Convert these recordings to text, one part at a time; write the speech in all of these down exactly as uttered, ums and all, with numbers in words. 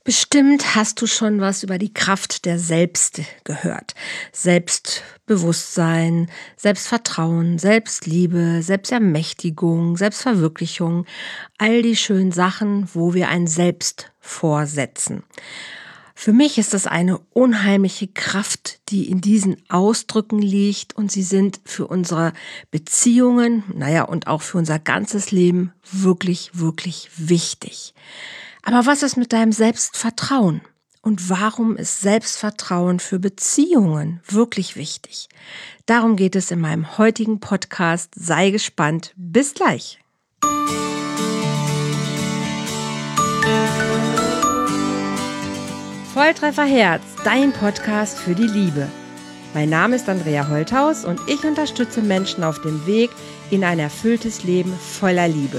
Bestimmt hast du schon was über die Kraft der Selbst gehört. Selbstbewusstsein, Selbstvertrauen, Selbstliebe, Selbstermächtigung, Selbstverwirklichung. All die schönen Sachen, wo wir ein Selbst vorsetzen. Für mich ist das eine unheimliche Kraft, die in diesen Ausdrücken liegt, und sie sind für unsere Beziehungen, naja, und auch für unser ganzes Leben wirklich, wirklich wichtig. Aber was ist mit deinem Selbstvertrauen? Und warum ist Selbstvertrauen für Beziehungen wirklich wichtig? Darum geht es in meinem heutigen Podcast. Sei gespannt. Bis gleich. Volltreffer Herz, dein Podcast für die Liebe. Mein Name ist Andrea Holthaus und ich unterstütze Menschen auf dem Weg in ein erfülltes Leben voller Liebe.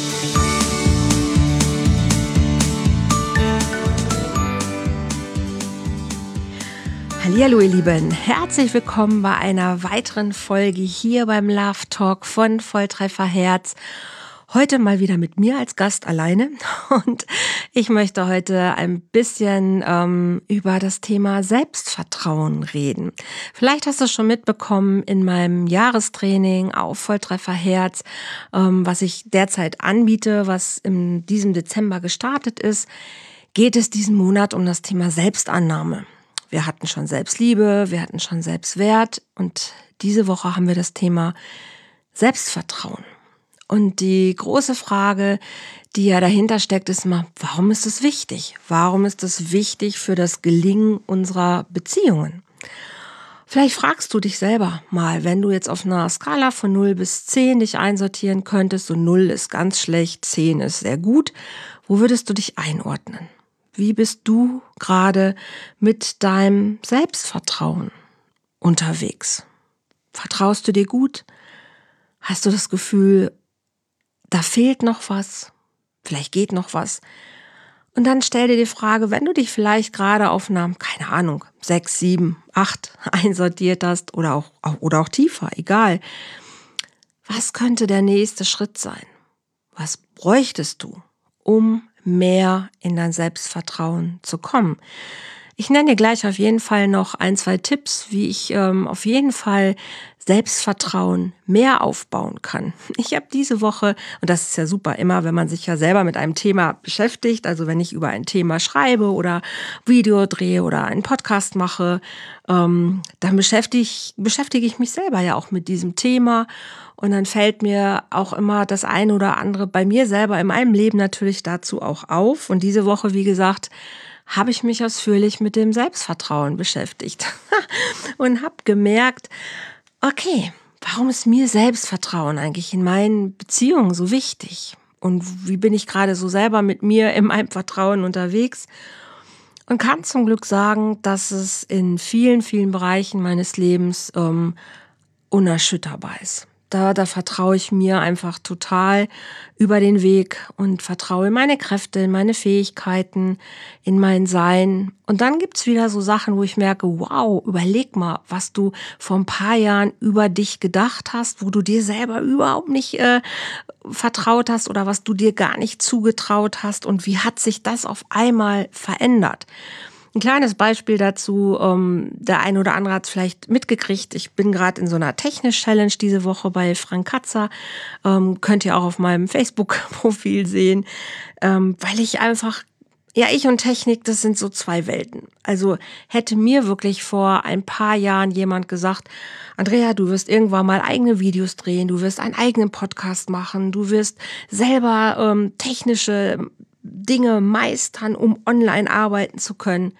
Hallihallo ihr Lieben, herzlich willkommen bei einer weiteren Folge hier beim Love Talk von Volltreffer Herz. Heute mal wieder mit mir als Gast alleine, und ich möchte heute ein bisschen ähm, über das Thema Selbstvertrauen reden. Vielleicht hast du es schon mitbekommen in meinem Jahrestraining auf Volltreffer Herz, ähm, was ich derzeit anbiete, was in diesem Dezember gestartet ist, geht es diesen Monat um das Thema Selbstannahme. Wir hatten schon Selbstliebe, wir hatten schon Selbstwert, und diese Woche haben wir das Thema Selbstvertrauen. Und die große Frage, die ja dahinter steckt, ist immer, warum ist es wichtig? Warum ist es wichtig für das Gelingen unserer Beziehungen? Vielleicht fragst du dich selber mal, wenn du jetzt auf einer Skala von null bis zehn dich einsortieren könntest, so null ist ganz schlecht, zehn ist sehr gut, wo würdest du dich einordnen? Wie bist du gerade mit deinem Selbstvertrauen unterwegs? Vertraust du dir gut? Hast du das Gefühl, da fehlt noch was? Vielleicht geht noch was? Und dann stell dir die Frage, wenn du dich vielleicht gerade auf einer, keine Ahnung, sechs, sieben, acht einsortiert hast oder auch, oder auch tiefer, egal. Was könnte der nächste Schritt sein? Was bräuchtest du, um mehr in dein Selbstvertrauen zu kommen? Ich nenne dir gleich auf jeden Fall noch ein, zwei Tipps, wie ich ähm, auf jeden Fall Selbstvertrauen mehr aufbauen kann. Ich habe diese Woche, und das ist ja super immer, wenn man sich ja selber mit einem Thema beschäftigt, also wenn ich über ein Thema schreibe oder Video drehe oder einen Podcast mache, ähm, dann beschäftige ich, beschäftige ich mich selber ja auch mit diesem Thema. Und dann fällt mir auch immer das eine oder andere bei mir selber in meinem Leben natürlich dazu auch auf. Und diese Woche, wie gesagt, habe ich mich ausführlich mit dem Selbstvertrauen beschäftigt und habe gemerkt, okay, warum ist mir Selbstvertrauen eigentlich in meinen Beziehungen so wichtig? Und wie bin ich gerade so selber mit mir in meinem Vertrauen unterwegs? Und kann zum Glück sagen, dass es in vielen, vielen Bereichen meines Lebens ähm, unerschütterbar ist. Da, da vertraue ich mir einfach total über den Weg und vertraue in meine Kräfte, in meine Fähigkeiten, in mein Sein. Und dann gibt's wieder so Sachen, wo ich merke, wow, überleg mal, was du vor ein paar Jahren über dich gedacht hast, wo du dir selber überhaupt nicht äh, vertraut hast oder was du dir gar nicht zugetraut hast, und wie hat sich das auf einmal verändert. Ein kleines Beispiel dazu, ähm, der eine oder andere hat es vielleicht mitgekriegt. Ich bin gerade in so einer Technik-Challenge diese Woche bei Frank Katzer. Ähm, könnt ihr auch auf meinem Facebook-Profil sehen, ähm, weil ich einfach, ja, ich und Technik, das sind so zwei Welten. Also hätte mir wirklich vor ein paar Jahren jemand gesagt, Andrea, du wirst irgendwann mal eigene Videos drehen, du wirst einen eigenen Podcast machen, du wirst selber ähm, technische Dinge meistern, um online arbeiten zu können,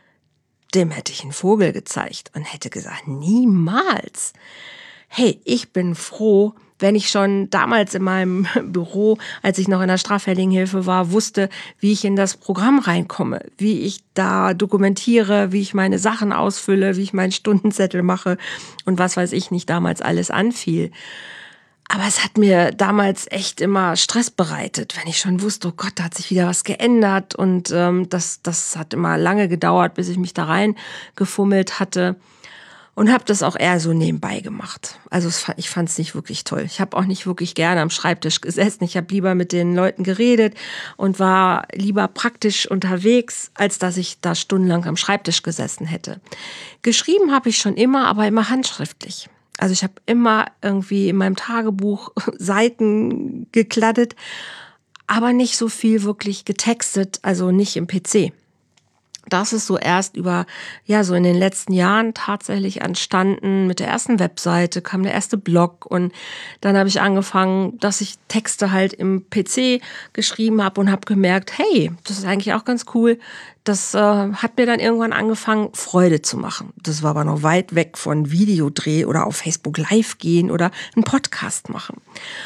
dem hätte ich einen Vogel gezeigt und hätte gesagt, niemals. Hey, ich bin froh, wenn ich schon damals in meinem Büro, als ich noch in der Straffälligenhilfe war, wusste, wie ich in das Programm reinkomme, wie ich da dokumentiere, wie ich meine Sachen ausfülle, wie ich meinen Stundenzettel mache und was weiß ich nicht damals alles anfiel. Aber es hat mir damals echt immer Stress bereitet, wenn ich schon wusste, oh Gott, da hat sich wieder was geändert. Und ähm, das, das hat immer lange gedauert, bis ich mich da rein gefummelt hatte. Und habe das auch eher so nebenbei gemacht. Also es, ich fand es nicht wirklich toll. Ich habe auch nicht wirklich gerne am Schreibtisch gesessen. Ich habe lieber mit den Leuten geredet und war lieber praktisch unterwegs, als dass ich da stundenlang am Schreibtisch gesessen hätte. Geschrieben habe ich schon immer, aber immer handschriftlich. Also ich habe immer irgendwie in meinem Tagebuch Seiten gekladdet, aber nicht so viel wirklich getextet, also nicht im P C. Das ist so erst über, ja, so in den letzten Jahren tatsächlich entstanden. Mit der ersten Webseite kam der erste Blog und dann habe ich angefangen, dass ich Texte halt im P C geschrieben habe und habe gemerkt, hey, das ist eigentlich auch ganz cool. Das äh, hat mir dann irgendwann angefangen, Freude zu machen. Das war aber noch weit weg von Videodreh oder auf Facebook Live gehen oder einen Podcast machen.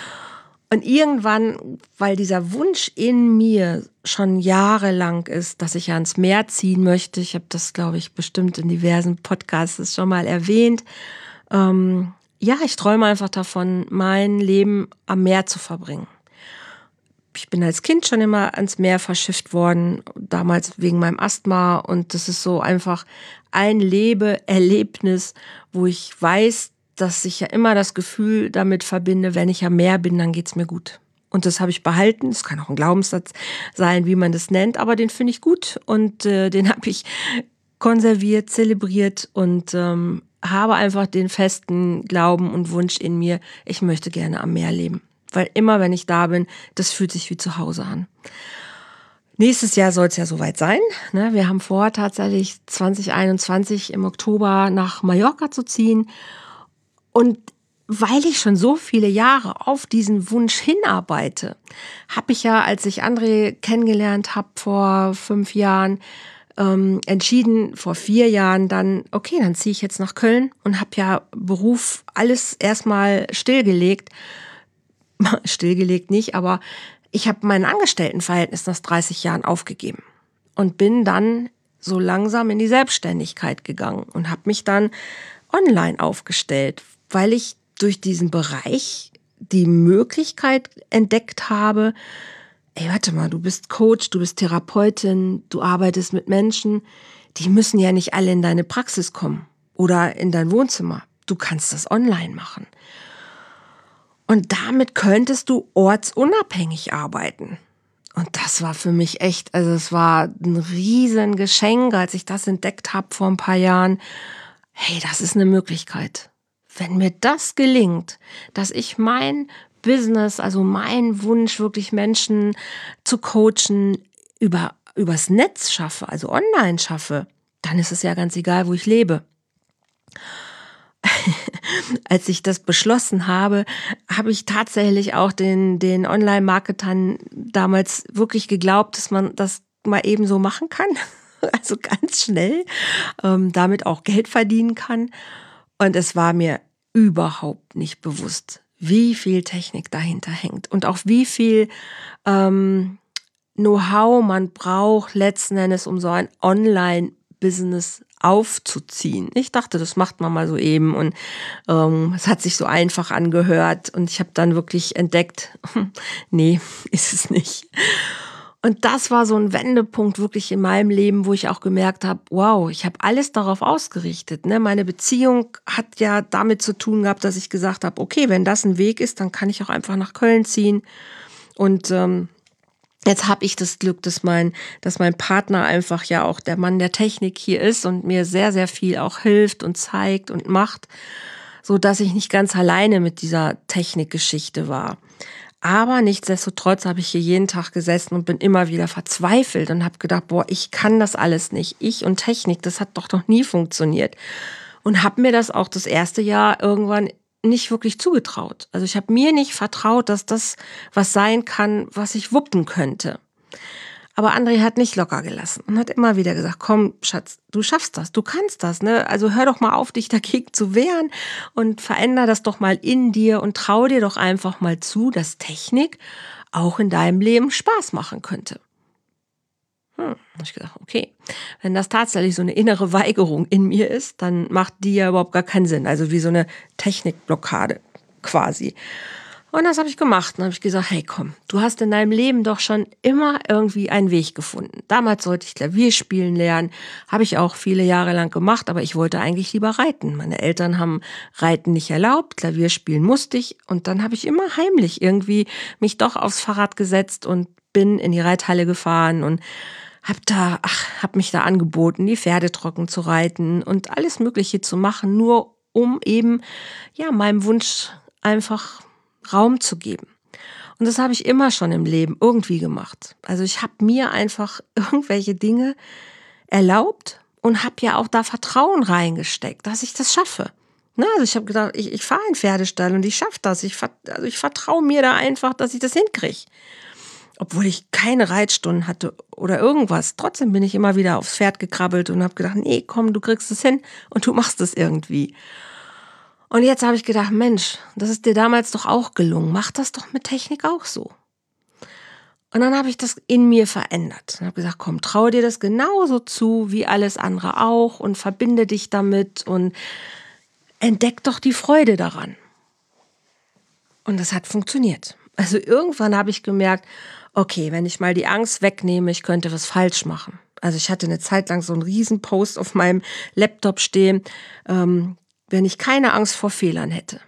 Und irgendwann, weil dieser Wunsch in mir schon jahrelang ist, dass ich ans Meer ziehen möchte, ich habe das, glaube ich, bestimmt in diversen Podcasts schon mal erwähnt, ähm, ja, ich träume einfach davon, mein Leben am Meer zu verbringen. Ich bin als Kind schon immer ans Meer verschifft worden, damals wegen meinem Asthma, und das ist so einfach ein Lebeerlebnis, wo ich weiß, dass ich ja immer das Gefühl damit verbinde, wenn ich am Meer bin, dann geht's mir gut. Und das habe ich behalten. Das kann auch ein Glaubenssatz sein, wie man das nennt, aber den finde ich gut und äh, den habe ich konserviert, zelebriert und ähm, habe einfach den festen Glauben und Wunsch in mir, ich möchte gerne am Meer leben. Weil immer, wenn ich da bin, das fühlt sich wie zu Hause an. Nächstes Jahr soll es ja soweit sein. Wir haben vor, tatsächlich zwanzig einundzwanzig im Oktober nach Mallorca zu ziehen. Und weil ich schon so viele Jahre auf diesen Wunsch hinarbeite, habe ich ja, als ich André kennengelernt habe vor fünf Jahren, ähm, entschieden, vor vier Jahren dann, okay, dann ziehe ich jetzt nach Köln und habe ja Beruf alles erstmal stillgelegt. Stillgelegt nicht, aber ich habe mein Angestelltenverhältnis nach dreißig Jahren aufgegeben und bin dann so langsam in die Selbstständigkeit gegangen und habe mich dann online aufgestellt, weil ich durch diesen Bereich die Möglichkeit entdeckt habe, ey, warte mal, du bist Coach, du bist Therapeutin, du arbeitest mit Menschen, die müssen ja nicht alle in deine Praxis kommen oder in dein Wohnzimmer. Du kannst das online machen. Und damit könntest du ortsunabhängig arbeiten. Und das war für mich echt, also es war ein riesen Geschenk, als ich das entdeckt habe vor ein paar Jahren. Hey, das ist eine Möglichkeit. Wenn mir das gelingt, dass ich mein Business, also mein Wunsch, wirklich Menschen zu coachen, über, übers Netz schaffe, also online schaffe, dann ist es ja ganz egal, wo ich lebe. Als ich das beschlossen habe, habe ich tatsächlich auch den, den Online-Marketern damals wirklich geglaubt, dass man das mal eben so machen kann. Also ganz schnell, ähm, damit auch Geld verdienen kann. Und es war mir überhaupt nicht bewusst, wie viel Technik dahinter hängt und auch wie viel ähm, Know-how man braucht letzten Endes, um so ein Online-Business aufzuziehen. Ich dachte, das macht man mal so eben und ähm, es hat sich so einfach angehört und ich habe dann wirklich entdeckt, nee, ist es nicht. Und das war so ein Wendepunkt wirklich in meinem Leben, wo ich auch gemerkt habe, wow, ich habe alles darauf ausgerichtet. Ne? Meine Beziehung hat ja damit zu tun gehabt, dass ich gesagt habe, okay, wenn das ein Weg ist, dann kann ich auch einfach nach Köln ziehen. Und ähm, jetzt habe ich das Glück, dass mein, dass mein Partner einfach ja auch der Mann der Technik hier ist und mir sehr, sehr viel auch hilft und zeigt und macht, so dass ich nicht ganz alleine mit dieser Technikgeschichte war. Aber nichtsdestotrotz habe ich hier jeden Tag gesessen und bin immer wieder verzweifelt und habe gedacht, boah, ich kann das alles nicht. Ich und Technik, das hat doch noch nie funktioniert. Und habe mir das auch das erste Jahr irgendwann nicht wirklich zugetraut. Also ich habe mir nicht vertraut, dass das was sein kann, was ich wuppen könnte. Aber André hat nicht locker gelassen und hat immer wieder gesagt, komm, Schatz, du schaffst das, du kannst das, ne? Also hör doch mal auf, dich dagegen zu wehren und veränder das doch mal in dir und trau dir doch einfach mal zu, dass Technik auch in deinem Leben Spaß machen könnte. Hm, habe ich gedacht, okay, wenn das tatsächlich so eine innere Weigerung in mir ist, dann macht die ja überhaupt gar keinen Sinn. Also wie so eine Technikblockade quasi. Und das habe ich gemacht. Dann habe ich gesagt, hey komm, du hast in deinem Leben doch schon immer irgendwie einen Weg gefunden. Damals sollte ich Klavier spielen lernen, habe ich auch viele Jahre lang gemacht, aber ich wollte eigentlich lieber reiten. Meine Eltern haben Reiten nicht erlaubt, Klavier spielen musste ich. Und dann habe ich immer heimlich irgendwie mich doch aufs Fahrrad gesetzt und bin in die Reithalle gefahren und hab da, ach, hab mich da angeboten, die Pferde trocken zu reiten und alles Mögliche zu machen, nur um eben, ja, meinem Wunsch einfach Raum zu geben. Und das habe ich immer schon im Leben irgendwie gemacht. Also ich habe mir einfach irgendwelche Dinge erlaubt und habe ja auch da Vertrauen reingesteckt, dass ich das schaffe. Na, also ich habe gedacht, ich, ich fahre in den Pferdestall und ich schaffe das. Ich, also ich vertraue mir da einfach, dass ich das hinkriege. Obwohl ich keine Reitstunden hatte oder irgendwas. Trotzdem bin ich immer wieder aufs Pferd gekrabbelt und habe gedacht, nee, komm, du kriegst es hin und du machst es irgendwie. Und jetzt habe ich gedacht, Mensch, das ist dir damals doch auch gelungen. Mach das doch mit Technik auch so. Und dann habe ich das in mir verändert. Und habe gesagt, komm, traue dir das genauso zu wie alles andere auch und verbinde dich damit und entdeck doch die Freude daran. Und das hat funktioniert. Also irgendwann habe ich gemerkt, okay, wenn ich mal die Angst wegnehme, ich könnte was falsch machen. Also ich hatte eine Zeit lang so einen riesen Post auf meinem Laptop stehen, ähm, wenn ich keine Angst vor Fehlern hätte.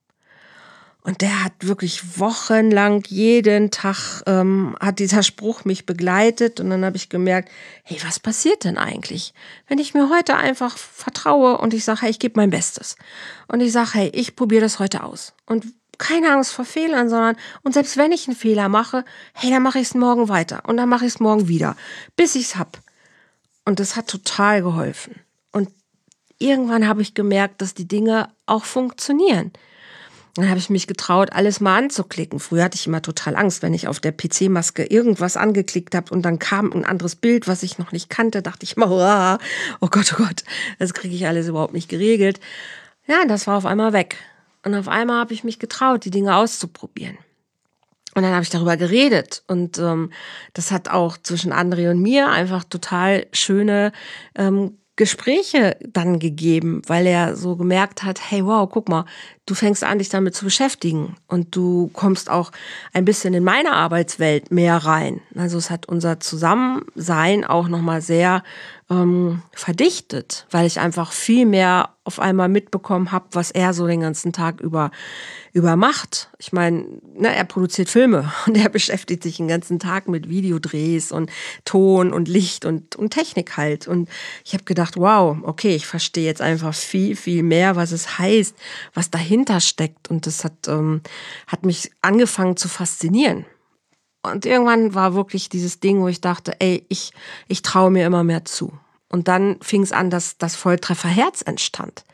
Und der hat wirklich wochenlang, jeden Tag ähm, hat dieser Spruch mich begleitet. Und dann habe ich gemerkt, hey, was passiert denn eigentlich, wenn ich mir heute einfach vertraue und ich sage, hey, ich gebe mein Bestes. Und ich sage, hey, ich probiere das heute aus. Und keine Angst vor Fehlern, sondern, und selbst wenn ich einen Fehler mache, hey, dann mache ich es morgen weiter. Und dann mache ich es morgen wieder, bis ich es hab. Und das hat total geholfen. Und irgendwann habe ich gemerkt, dass die Dinge auch funktionieren. Dann habe ich mich getraut, alles mal anzuklicken. Früher hatte ich immer total Angst, wenn ich auf der P C-Maske irgendwas angeklickt habe und dann kam ein anderes Bild, was ich noch nicht kannte, dachte ich immer, oh Gott, oh Gott, das kriege ich alles überhaupt nicht geregelt. Ja, das war auf einmal weg. Und auf einmal habe ich mich getraut, die Dinge auszuprobieren. Und dann habe ich darüber geredet und ähm, das hat auch zwischen André und mir einfach total schöne ähm, Gespräche dann gegeben, weil er so gemerkt hat, hey, wow, guck mal, du fängst an, dich damit zu beschäftigen und du kommst auch ein bisschen in meine Arbeitswelt mehr rein. Also es hat unser Zusammensein auch nochmal sehr ähm, verdichtet, weil ich einfach viel mehr auf einmal mitbekommen habe, was er so den ganzen Tag über, über macht. Ich meine, ne, er produziert Filme und er beschäftigt sich den ganzen Tag mit Videodrehs und Ton und Licht und, und Technik halt. Und ich habe gedacht, wow, okay, ich verstehe jetzt einfach viel, viel mehr, was es heißt, was dahinter steckt. Und das hat, ähm, hat mich angefangen zu faszinieren. Und irgendwann war wirklich dieses Ding, wo ich dachte, ey, ich, ich traue mir immer mehr zu. Und dann fing es an, dass das Volltrefferherz entstand.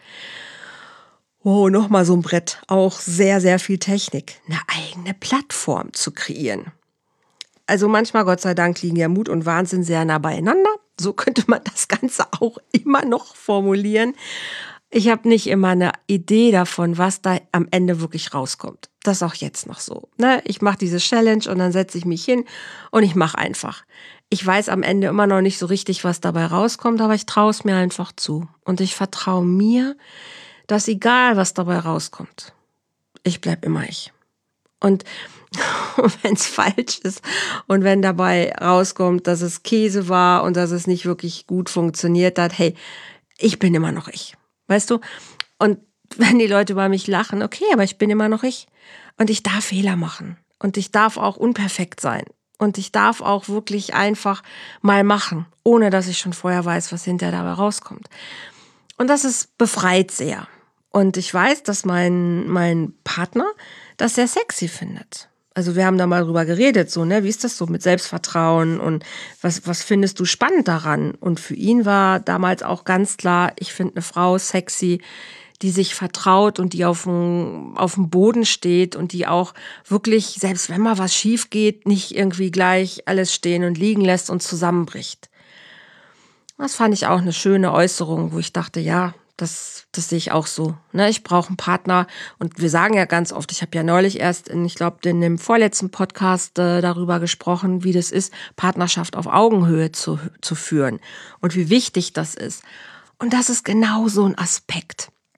Oh, nochmal so ein Brett. Auch sehr, sehr viel Technik. Eine eigene Plattform zu kreieren. Also manchmal, Gott sei Dank, liegen ja Mut und Wahnsinn sehr nah beieinander. So könnte man das Ganze auch immer noch formulieren. Ich habe nicht immer eine Idee davon, was da am Ende wirklich rauskommt. Das ist auch jetzt noch so. Ne? Ich mache diese Challenge und dann setze ich mich hin und ich mache einfach. Ich weiß am Ende immer noch nicht so richtig, was dabei rauskommt, aber ich traue es mir einfach zu. Und ich vertraue mir, dass egal, was dabei rauskommt, ich bleib immer ich. Und wenn es falsch ist und wenn dabei rauskommt, dass es Käse war und dass es nicht wirklich gut funktioniert hat, hey, ich bin immer noch ich. Weißt du? Und wenn die Leute über mich lachen, okay, aber ich bin immer noch ich. Und ich darf Fehler machen. Und ich darf auch unperfekt sein. Und ich darf auch wirklich einfach mal machen, ohne dass ich schon vorher weiß, was hinterher dabei rauskommt. Und das ist befreit sehr. Und ich weiß, dass mein, mein Partner das sehr sexy findet. Also wir haben da mal drüber geredet, so, ne, wie ist das so mit Selbstvertrauen und was, was findest du spannend daran? Und für ihn war damals auch ganz klar, ich finde eine Frau sexy, die sich vertraut und die auf dem, auf dem Boden steht und die auch wirklich, selbst wenn mal was schief geht, nicht irgendwie gleich alles stehen und liegen lässt und zusammenbricht. Das fand ich auch eine schöne Äußerung, wo ich dachte, ja, Das, das sehe ich auch so. Ne, ich brauche einen Partner und wir sagen ja ganz oft, ich habe ja neulich erst, in, ich glaube, in dem vorletzten Podcast äh, darüber gesprochen, wie das ist, Partnerschaft auf Augenhöhe zu, zu führen und wie wichtig das ist. Und das ist genau so ein Aspekt.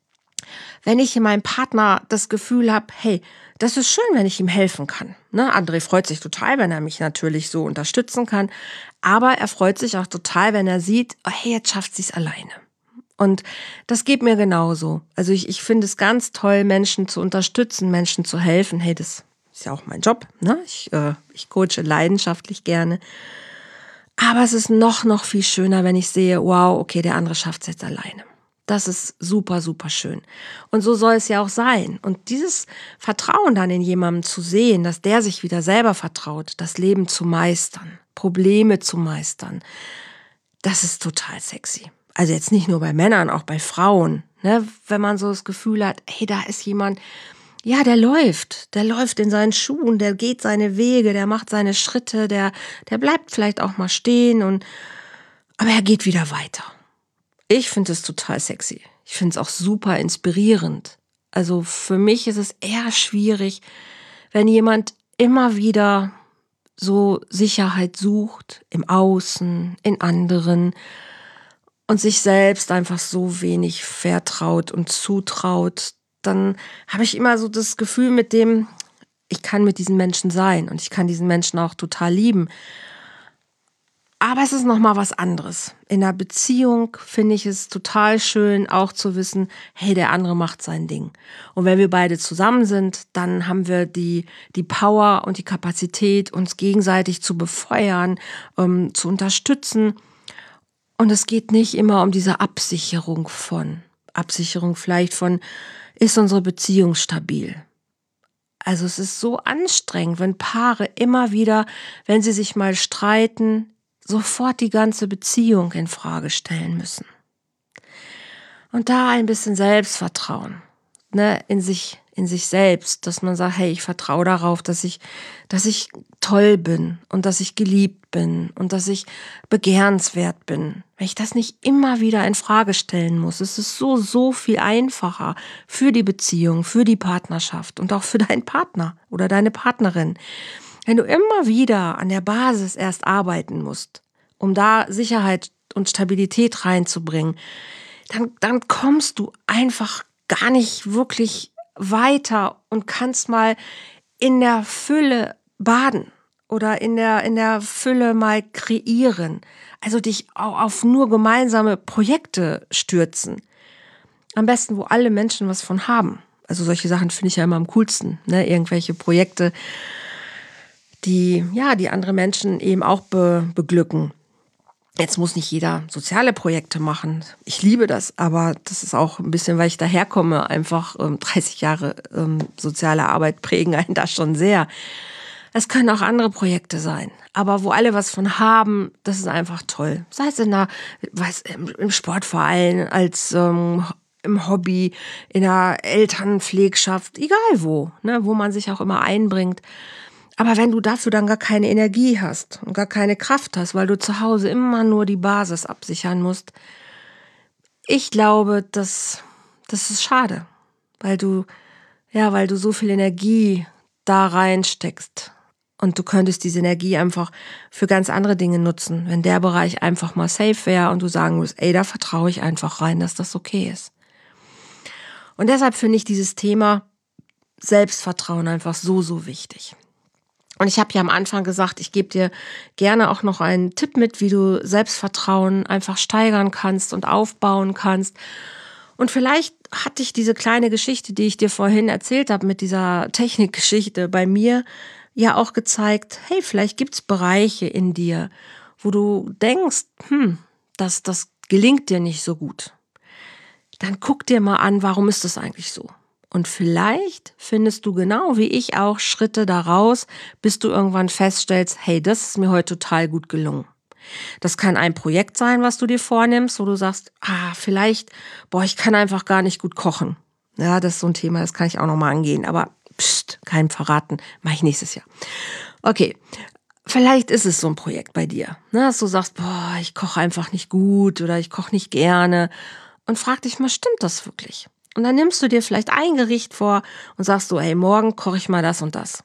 Wenn ich in meinem Partner das Gefühl habe, hey, das ist schön, wenn ich ihm helfen kann. Ne? André freut sich total, wenn er mich natürlich so unterstützen kann. Aber er freut sich auch total, wenn er sieht, oh, hey, jetzt schafft sie es alleine. Und das geht mir genauso. Also ich, ich finde es ganz toll, Menschen zu unterstützen, Menschen zu helfen. Hey, das ist ja auch mein Job. Ne? Ich, äh, ich coache leidenschaftlich gerne. Aber es ist noch, noch viel schöner, wenn ich sehe, wow, okay, der andere schafft es jetzt alleine. Das ist super, super schön. Und so soll es ja auch sein. Und dieses Vertrauen dann in jemanden zu sehen, dass der sich wieder selber vertraut, das Leben zu meistern, Probleme zu meistern, das ist total sexy. Also jetzt nicht nur bei Männern, auch bei Frauen. Ne? Wenn man so das Gefühl hat, hey, da ist jemand, ja, der läuft, der läuft in seinen Schuhen, der geht seine Wege, der macht seine Schritte, der, der bleibt vielleicht auch mal stehen, und aber er geht wieder weiter. Ich finde es total sexy. Ich finde es auch super inspirierend. Also für mich ist es eher schwierig, wenn jemand immer wieder so Sicherheit sucht, im Außen, in anderen, und sich selbst einfach so wenig vertraut und zutraut. Dann habe ich immer so das Gefühl mit dem, ich kann mit diesen Menschen sein und ich kann diesen Menschen auch total lieben. Aber es ist nochmal was anderes. In einer Beziehung finde ich es total schön, auch zu wissen, hey, der andere macht sein Ding. Und wenn wir beide zusammen sind, dann haben wir die, die Power und die Kapazität, uns gegenseitig zu befeuern, ähm, zu unterstützen. Und es geht nicht immer um diese Absicherung von, Absicherung vielleicht von, ist unsere Beziehung stabil? Also es ist so anstrengend, wenn Paare immer wieder, wenn sie sich mal streiten, sofort die ganze Beziehung in Frage stellen müssen. Und da ein bisschen Selbstvertrauen, ne, in sich, in sich selbst, dass man sagt, hey, ich vertraue darauf, dass ich, dass ich toll bin und dass ich geliebt bin und dass ich begehrenswert bin. Wenn ich das nicht immer wieder in Frage stellen muss, es ist so, so viel einfacher für die Beziehung, für die Partnerschaft und auch für deinen Partner oder deine Partnerin. Wenn du immer wieder an der Basis erst arbeiten musst, um da Sicherheit und Stabilität reinzubringen, dann, dann kommst du einfach gar nicht wirklich weiter und kannst mal in der Fülle baden oder in der, in der Fülle mal kreieren. Also dich auch auf nur gemeinsame Projekte stürzen. Am besten, wo alle Menschen was von haben. Also solche Sachen finde ich ja immer am coolsten, ne? Irgendwelche Projekte, die, ja, die andere Menschen eben auch be, beglücken. Jetzt muss nicht jeder soziale Projekte machen. Ich liebe das, aber das ist auch ein bisschen, weil ich daherkomme, einfach ähm, dreißig Jahre ähm, soziale Arbeit prägen einen da schon sehr. Es können auch andere Projekte sein, aber wo alle was von haben, das ist einfach toll. Sei es in der, weiß, im, im Sportverein, als ähm, im Hobby, in der Elternpflegschaft, egal wo, ne, wo man sich auch immer einbringt. Aber wenn du dafür dann gar keine Energie hast und gar keine Kraft hast, weil du zu Hause immer nur die Basis absichern musst, ich glaube, das, das ist schade, weil du, ja, weil du so viel Energie da reinsteckst. Und du könntest diese Energie einfach für ganz andere Dinge nutzen, wenn der Bereich einfach mal safe wäre und du sagen musst, ey, da vertraue ich einfach rein, dass das okay ist. Und deshalb finde ich dieses Thema Selbstvertrauen einfach so, so wichtig. Und ich habe ja am Anfang gesagt, ich gebe dir gerne auch noch einen Tipp mit, wie du Selbstvertrauen einfach steigern kannst und aufbauen kannst. Und vielleicht hat dich diese kleine Geschichte, die ich dir vorhin erzählt habe, mit dieser Technikgeschichte bei mir, ja auch gezeigt, hey, vielleicht gibt's Bereiche in dir, wo du denkst, hm, das, das gelingt dir nicht so gut. Dann guck dir mal an, warum ist das eigentlich so? Und vielleicht findest du genau wie ich auch Schritte daraus, bis du irgendwann feststellst, hey, das ist mir heute total gut gelungen. Das kann ein Projekt sein, was du dir vornimmst, wo du sagst, ah, vielleicht, boah, ich kann einfach gar nicht gut kochen. Ja, das ist so ein Thema, das kann ich auch nochmal angehen, aber pst, keinem verraten, mache ich nächstes Jahr. Okay, vielleicht ist es so ein Projekt bei dir, ne, dass du sagst, boah, ich koche einfach nicht gut oder ich koche nicht gerne, und frag dich mal, stimmt das wirklich? Und dann nimmst du dir vielleicht ein Gericht vor und sagst so, hey, morgen koche ich mal das und das.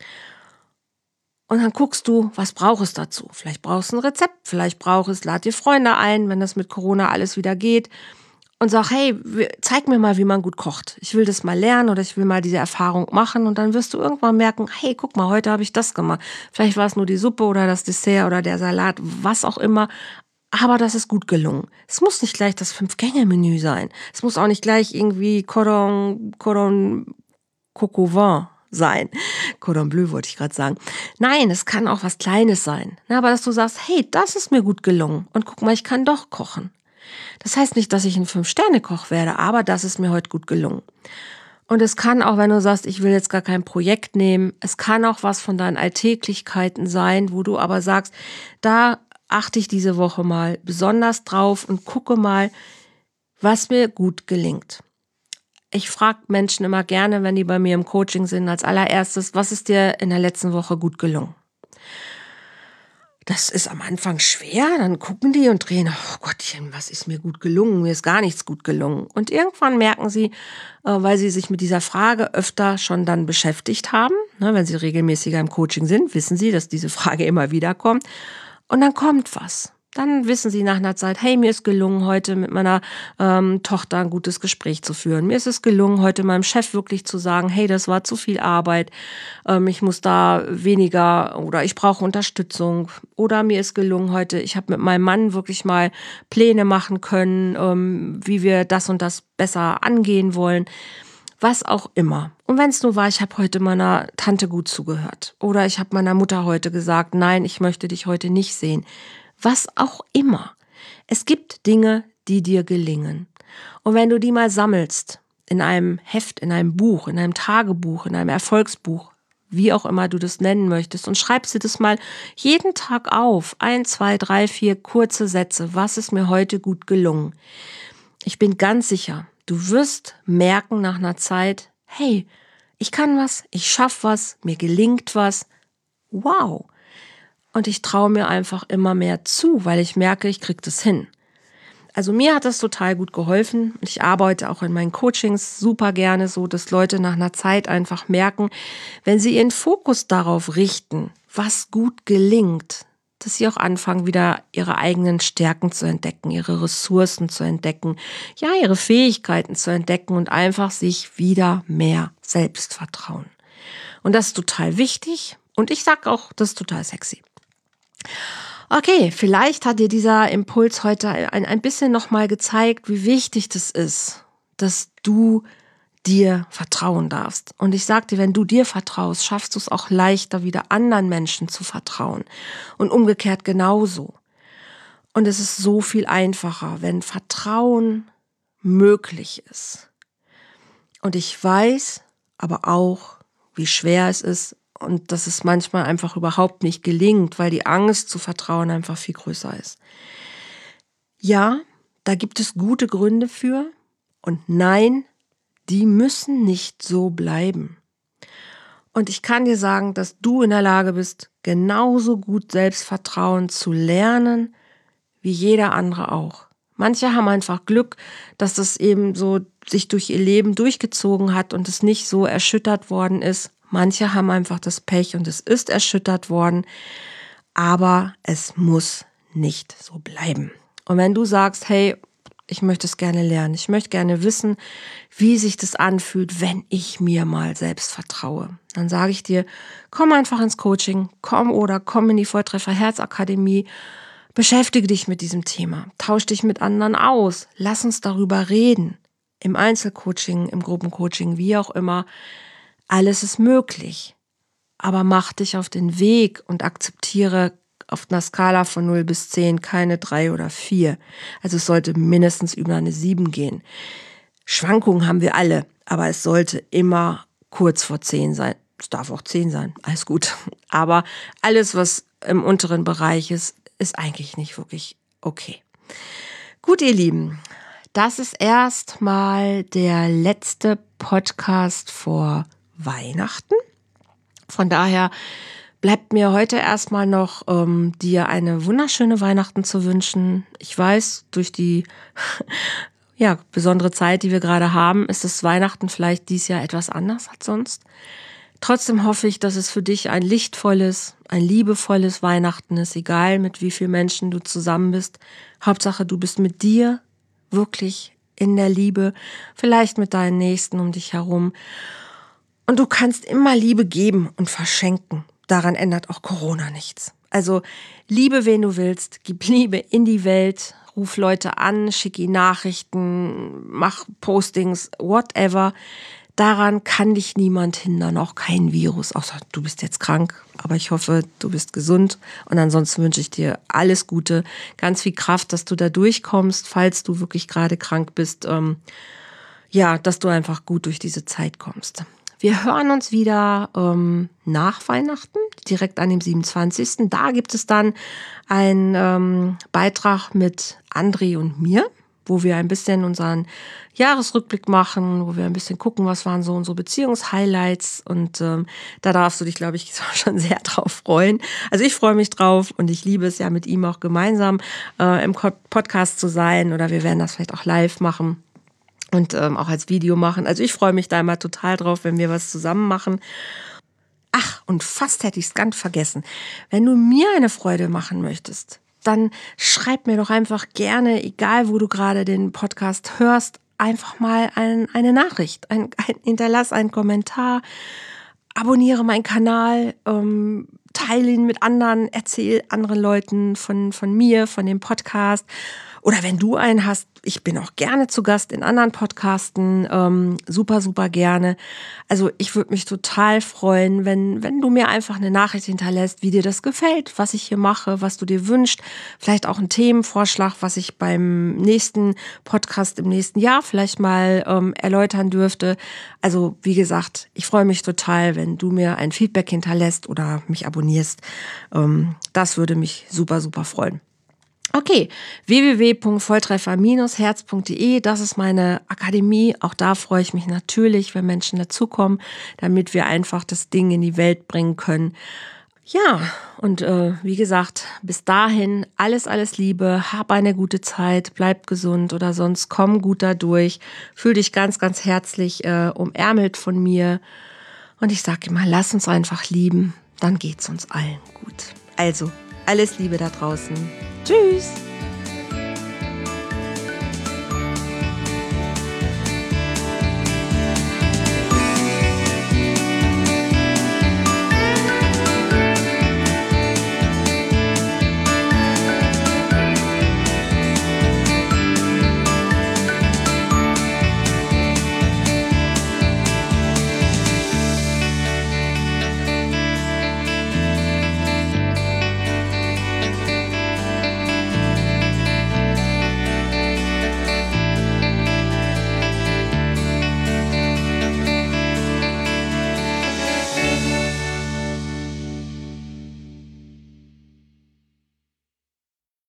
Und dann guckst du, was brauchst du dazu? Vielleicht brauchst du ein Rezept, vielleicht brauchst du, lad dir Freunde ein, wenn das mit Corona alles wieder geht. und sag, hey, zeig mir mal, wie man gut kocht. Ich will das mal lernen oder ich will mal diese Erfahrung machen und dann wirst du irgendwann merken, hey, guck mal, heute habe ich das gemacht. Vielleicht war es nur die Suppe oder das Dessert oder der Salat, was auch immer, aber das ist gut gelungen. Es muss nicht gleich das Fünf-Gänge-Menü sein. Es muss auch nicht gleich irgendwie Cordon, Cordon Coq au vin sein. Cordon Bleu wollte ich gerade sagen. Nein, es kann auch was Kleines sein. Aber dass du sagst, hey, das ist mir gut gelungen und guck mal, ich kann doch kochen. Das heißt nicht, dass ich ein Fünf-Sterne-Koch werde, aber das ist mir heute gut gelungen. Und es kann auch, wenn du sagst, ich will jetzt gar kein Projekt nehmen, es kann auch was von deinen Alltäglichkeiten sein, wo du aber sagst, da achte ich diese Woche mal besonders drauf und gucke mal, was mir gut gelingt. Ich frage Menschen immer gerne, wenn die bei mir im Coaching sind, als allererstes, was ist dir in der letzten Woche gut gelungen? Das ist am Anfang schwer, dann gucken die und drehen, oh Gottchen, was ist mir gut gelungen? Mir ist gar nichts gut gelungen. Und irgendwann merken sie, weil sie sich mit dieser Frage öfter schon dann beschäftigt haben, wenn sie regelmäßiger im Coaching sind, wissen sie, dass diese Frage immer wieder kommt. Und dann kommt was. Dann wissen sie nach einer Zeit, hey, mir ist gelungen, heute mit meiner ähm, Tochter ein gutes Gespräch zu führen. Mir ist es gelungen, heute meinem Chef wirklich zu sagen, hey, das war zu viel Arbeit, ähm, ich muss da weniger oder ich brauche Unterstützung. Oder mir ist gelungen heute, ich habe mit meinem Mann wirklich mal Pläne machen können, ähm, wie wir das und das besser angehen wollen. Was auch immer. Und wenn es nur war, ich habe heute meiner Tante gut zugehört. Oder ich habe meiner Mutter heute gesagt, nein, ich möchte dich heute nicht sehen. Was auch immer. Es gibt Dinge, die dir gelingen. Und wenn du die mal sammelst, in einem Heft, in einem Buch, in einem Tagebuch, in einem Erfolgsbuch, wie auch immer du das nennen möchtest, und schreibst dir das mal jeden Tag auf, ein, zwei, drei, vier kurze Sätze, was ist mir heute gut gelungen. Ich bin ganz sicher, du wirst merken nach einer Zeit, hey, ich kann was, ich schaffe was, mir gelingt was, wow. Und ich traue mir einfach immer mehr zu, weil ich merke, ich kriege das hin. Also mir hat das total gut geholfen. Ich arbeite auch in meinen Coachings super gerne so, dass Leute nach einer Zeit einfach merken, wenn sie ihren Fokus darauf richten, was gut gelingt, dass sie auch anfangen, wieder ihre eigenen Stärken zu entdecken, ihre Ressourcen zu entdecken, ja, ihre Fähigkeiten zu entdecken und einfach sich wieder mehr selbst vertrauen. Und das ist total wichtig und ich sag auch, das ist total sexy. Okay, vielleicht hat dir dieser Impuls heute ein, ein bisschen nochmal gezeigt, wie wichtig das ist, dass du dir vertrauen darfst. Und ich sag dir, wenn du dir vertraust, schaffst du es auch leichter, wieder anderen Menschen zu vertrauen. Und umgekehrt genauso. Und es ist so viel einfacher, wenn Vertrauen möglich ist. Und ich weiß aber auch, wie schwer es ist, und dass es manchmal einfach überhaupt nicht gelingt, weil die Angst zu vertrauen einfach viel größer ist. Ja, da gibt es gute Gründe für und nein, die müssen nicht so bleiben. Und ich kann dir sagen, dass du in der Lage bist, genauso gut Selbstvertrauen zu lernen, wie jeder andere auch. Manche haben einfach Glück, dass das eben so sich durch ihr Leben durchgezogen hat und es nicht so erschüttert worden ist. Manche haben einfach das Pech und es ist erschüttert worden, aber es muss nicht so bleiben. Und wenn du sagst, hey, ich möchte es gerne lernen, ich möchte gerne wissen, wie sich das anfühlt, wenn ich mir mal selbst vertraue, dann sage ich dir, komm einfach ins Coaching, komm oder komm in die Volltreffer Herzakademie, beschäftige dich mit diesem Thema, tausch dich mit anderen aus, lass uns darüber reden, im Einzelcoaching, im Gruppencoaching, wie auch immer. Alles ist möglich, aber mach dich auf den Weg und akzeptiere auf einer Skala von null bis zehn keine drei oder vier. Also es sollte mindestens über eine sieben gehen. Schwankungen haben wir alle, aber es sollte immer kurz vor zehn sein. Es darf auch zehn sein, alles gut. Aber alles, was im unteren Bereich ist, ist eigentlich nicht wirklich okay. Gut, ihr Lieben, das ist erstmal der letzte Podcast vor Weihnachten. Von daher bleibt mir heute erstmal noch, ähm, dir eine wunderschöne Weihnachten zu wünschen. Ich weiß, durch die ja, besondere Zeit, die wir gerade haben, ist das Weihnachten vielleicht dieses Jahr etwas anders als sonst. Trotzdem hoffe ich, dass es für dich ein lichtvolles, ein liebevolles Weihnachten ist, egal mit wie vielen Menschen du zusammen bist. Hauptsache, du bist mit dir wirklich in der Liebe, vielleicht mit deinen Nächsten um dich herum. Und du kannst immer Liebe geben und verschenken. Daran ändert auch Corona nichts. Also liebe, wen du willst, gib Liebe in die Welt, ruf Leute an, schick ihnen Nachrichten, mach Postings, whatever. Daran kann dich niemand hindern, auch kein Virus, außer du bist jetzt krank. Aber ich hoffe, du bist gesund. Und ansonsten wünsche ich dir alles Gute, ganz viel Kraft, dass du da durchkommst, falls du wirklich gerade krank bist. Ähm, ja, dass du einfach gut durch diese Zeit kommst. Wir hören uns wieder ähm, nach Weihnachten, direkt an dem siebenundzwanzigsten Da gibt es dann einen ähm, Beitrag mit André und mir, wo wir ein bisschen unseren Jahresrückblick machen, wo wir ein bisschen gucken, was waren so unsere Beziehungshighlights. Und ähm, da darfst du dich, glaube ich, schon sehr drauf freuen. Also ich freue mich drauf und ich liebe es ja, mit ihm auch gemeinsam äh, im Podcast zu sein. Oder wir werden das vielleicht auch live machen. Und ähm, auch als Video machen. Also ich freue mich da immer total drauf, wenn wir was zusammen machen. Ach, und fast hätte ich es ganz vergessen. Wenn du mir eine Freude machen möchtest, dann schreib mir doch einfach gerne, egal wo du gerade den Podcast hörst, einfach mal ein, eine Nachricht. Ein, ein, hinterlass einen Kommentar, abonniere meinen Kanal, ähm, teile ihn mit anderen, erzähl anderen Leuten von, von mir, von dem Podcast. Oder wenn du einen hast, ich bin auch gerne zu Gast in anderen Podcasten, ähm, super, super gerne. Also ich würde mich total freuen, wenn, wenn du mir einfach eine Nachricht hinterlässt, wie dir das gefällt, was ich hier mache, was du dir wünschst. Vielleicht auch einen Themenvorschlag, was ich beim nächsten Podcast im nächsten Jahr vielleicht mal ähm, erläutern dürfte. Also wie gesagt, ich freue mich total, wenn du mir ein Feedback hinterlässt oder mich abonnierst. Ähm, das würde mich super, super freuen. Okay, w w w punkt volltreffer Bindestrich herz punkt d e, das ist meine Akademie. Auch da freue ich mich natürlich, wenn Menschen dazukommen, damit wir einfach das Ding in die Welt bringen können. Ja, und äh, wie gesagt, bis dahin alles, alles Liebe, hab eine gute Zeit, bleib gesund oder sonst komm gut da durch. Fühl dich ganz, ganz herzlich äh, umärmelt von mir. Und ich sage immer, lass uns einfach lieben, dann geht's uns allen gut. Also, alles Liebe da draußen. Tschüss!